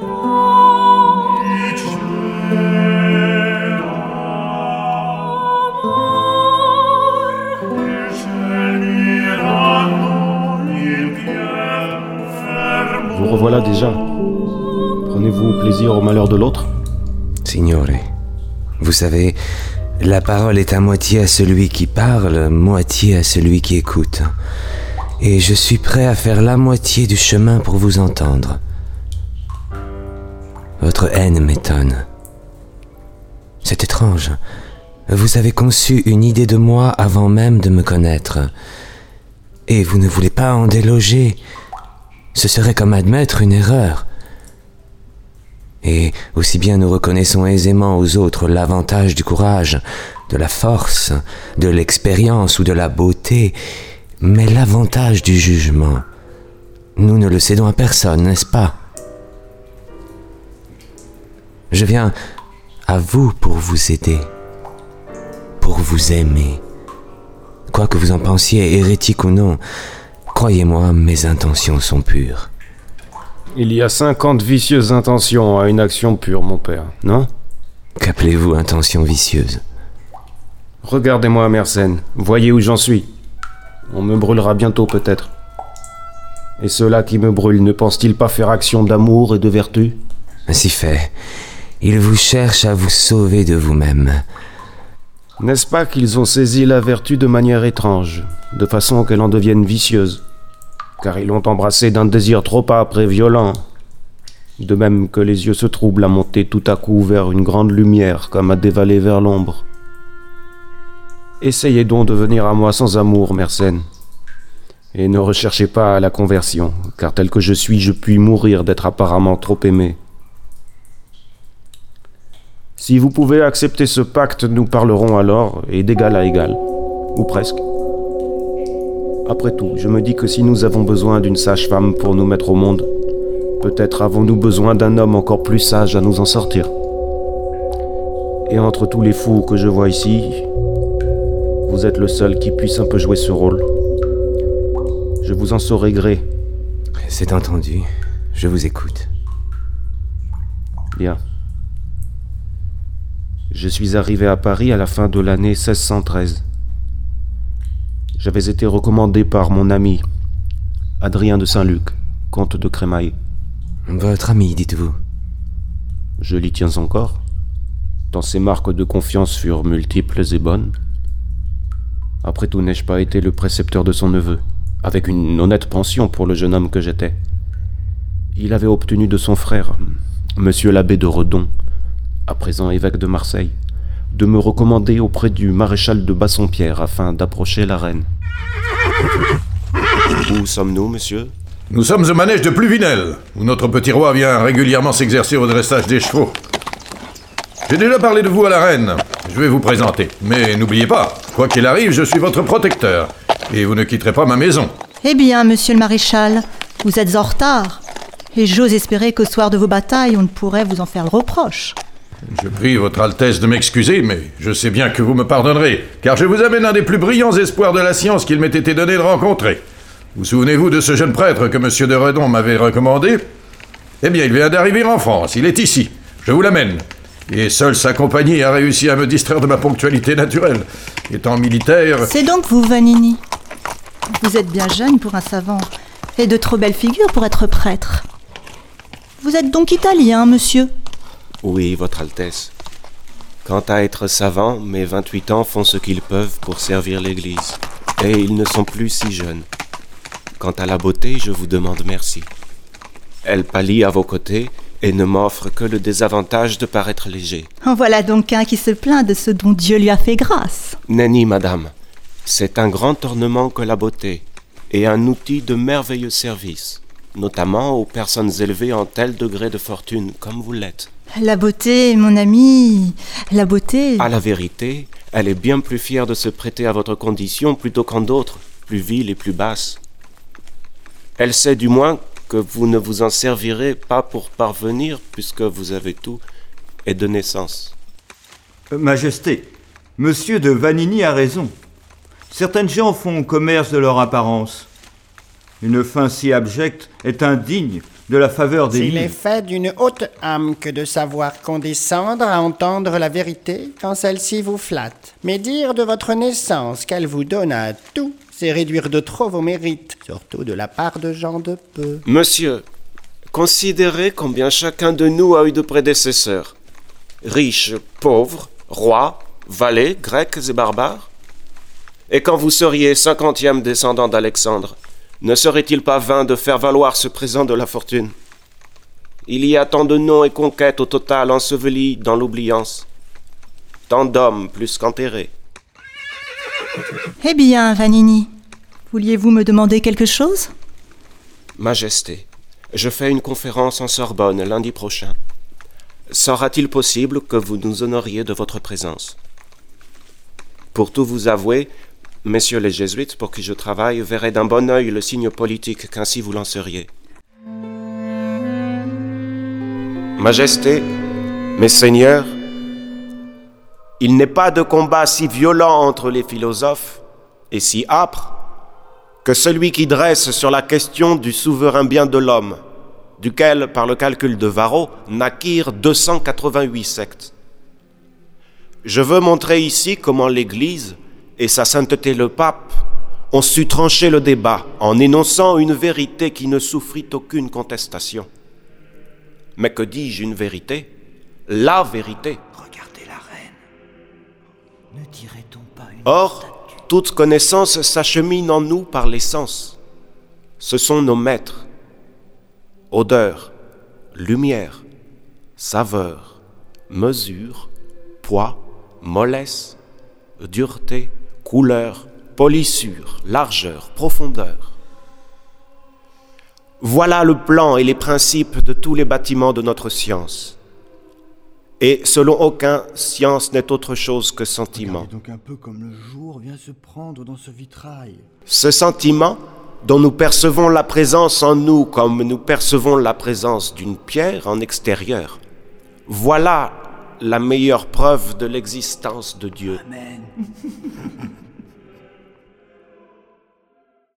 Vous revoilà déjà. Prenez-vous plaisir au malheur de l'autre? Signore, vous savez, la parole est à moitié à celui qui parle, moitié à celui qui écoute. Et je suis prêt à faire la moitié du chemin pour vous entendre. Votre haine m'étonne. C'est étrange. Vous avez conçu une idée de moi avant même de me connaître. Et vous ne voulez pas en déloger. Ce serait comme admettre une erreur. Et aussi bien nous reconnaissons aisément aux autres l'avantage du courage, de la force, de l'expérience ou de la beauté, mais l'avantage du jugement, nous ne le cédons à personne, n'est-ce pas? Je viens à vous pour vous aider, pour vous aimer. Quoi que vous en pensiez, hérétique ou non, croyez-moi, mes intentions sont pures. Il y a 50 vicieuses intentions à une action pure, mon père, non? Qu'appelez-vous intention vicieuse? Regardez-moi, Mersenne, voyez où j'en suis. On me brûlera bientôt, peut-être. Et ceux-là qui me brûlent, ne pensent-ils pas faire action d'amour et de vertu? Ainsi fait, ils vous cherchent à vous sauver de vous-même. N'est-ce pas qu'ils ont saisi la vertu de manière étrange, de façon qu'elle en devienne vicieuse? Car ils l'ont embrassée d'un désir trop âpre et violent. De même que les yeux se troublent à monter tout à coup vers une grande lumière, comme à dévaler vers l'ombre. Essayez donc de venir à moi sans amour, Mersenne. Et ne recherchez pas la conversion, car tel que je suis, je puis mourir d'être apparemment trop aimé. Si vous pouvez accepter ce pacte, nous parlerons alors, et d'égal à égal. Ou presque. Après tout, je me dis que si nous avons besoin d'une sage-femme pour nous mettre au monde, peut-être avons-nous besoin d'un homme encore plus sage à nous en sortir. Et entre tous les fous que je vois ici, vous êtes le seul qui puisse un peu jouer ce rôle. Je vous en saurai gré. C'est entendu. Je vous écoute. Bien. Je suis arrivé à Paris à la fin de l'année 1613. J'avais été recommandé par mon ami, Adrien de Saint-Luc, comte de Crémaille. Votre ami, dites-vous? Je l'y tiens encore, tant ses marques de confiance furent multiples et bonnes. Après tout, n'ai-je pas été le précepteur de son neveu, avec une honnête pension pour le jeune homme que j'étais? Il avait obtenu de son frère, monsieur l'abbé de Redon, à présent évêque de Marseille, de me recommander auprès du maréchal de Bassompierre afin d'approcher la reine. Où sommes-nous, monsieur? Nous sommes au manège de Pluvinel, où notre petit roi vient régulièrement s'exercer au dressage des chevaux. J'ai déjà parlé de vous à la reine, je vais vous présenter. Mais n'oubliez pas, quoi qu'il arrive, je suis votre protecteur, et vous ne quitterez pas ma maison. Eh bien, monsieur le maréchal, vous êtes en retard, et j'ose espérer qu'au soir de vos batailles, on ne pourrait vous en faire le reproche. Je prie votre Altesse de m'excuser, mais je sais bien que vous me pardonnerez, car je vous amène un des plus brillants espoirs de la science qu'il m'ait été donné de rencontrer. Vous souvenez-vous de ce jeune prêtre que monsieur de Redon m'avait recommandé? Eh bien, il vient d'arriver en France, il est ici. Je vous l'amène. Et seule sa compagnie a réussi à me distraire de ma ponctualité naturelle. Étant militaire... C'est donc vous, Vanini. Vous êtes bien jeune pour un savant, et de trop belle figure pour être prêtre. Vous êtes donc italien, monsieur? Oui, votre Altesse. Quant à être savant, mes 28 ans font ce qu'ils peuvent pour servir l'Église. Et ils ne sont plus si jeunes. Quant à la beauté, je vous demande merci. Elle pâlit à vos côtés et ne m'offre que le désavantage de paraître léger. En voilà donc un qui se plaint de ce dont Dieu lui a fait grâce. Nenni, madame, c'est un grand ornement que la beauté, et un outil de merveilleux service, notamment aux personnes élevées en tel degré de fortune comme vous l'êtes. La beauté, mon ami, la beauté... À la vérité, elle est bien plus fière de se prêter à votre condition plutôt qu'en d'autres, plus viles et plus basses. Elle sait du moins que vous ne vous en servirez pas pour parvenir, puisque vous avez tout, et de naissance. Majesté, monsieur de Vanini a raison. Certaines gens font commerce de leur apparence. Une fin si abjecte est indigne de la faveur des S'il est livres. fait d'une haute âme que de savoir condescendre à entendre la vérité quand celle-ci vous flatte. Mais dire de votre naissance qu'elle vous donne à tout, c'est réduire de trop vos mérites, surtout de la part de gens de peu. Monsieur, considérez combien chacun de nous a eu de prédécesseurs. Riches, pauvres, rois, valets, grecs et barbares. Et quand vous seriez 50e descendant d'Alexandre, ne serait-il pas vain de faire valoir ce présent de la fortune? Il y a tant de noms et conquêtes au total ensevelis dans l'oubliance. Tant d'hommes plus qu'enterrés. Eh bien, Vanini, vouliez-vous me demander quelque chose? Majesté, je fais une conférence en Sorbonne lundi prochain. Sera-t-il possible que vous nous honoriez de votre présence? Pour tout vous avouer, messieurs les jésuites pour qui je travaille verraient d'un bon œil le signe politique qu'ainsi vous lanceriez. Majesté, mes seigneurs, il n'est pas de combat si violent entre les philosophes et si âpre que celui qui dresse sur la question du souverain bien de l'homme, duquel, par le calcul de Varro, naquirent 288 sectes. Je veux montrer ici comment l'Église et sa sainteté le pape ont su trancher le débat en énonçant une vérité qui ne souffrit aucune contestation. Mais que dis-je, une vérité? La vérité. Regardez la reine. Ne dirait-on pas une Or, toute connaissance s'achemine en nous par les sens. Ce sont nos maîtres. Odeur, lumière, saveur, mesure, poids, mollesse, dureté, couleur, polissure, largeur, profondeur. Voilà le plan et les principes de tous les bâtiments de notre science. Et selon aucun, science n'est autre chose que sentiment. Regardez donc un peu comme le jour vient se prendre dans ce vitrail. Ce sentiment, dont nous percevons la présence en nous comme nous percevons la présence d'une pierre en extérieur, voilà la meilleure preuve de l'existence de Dieu. Amen.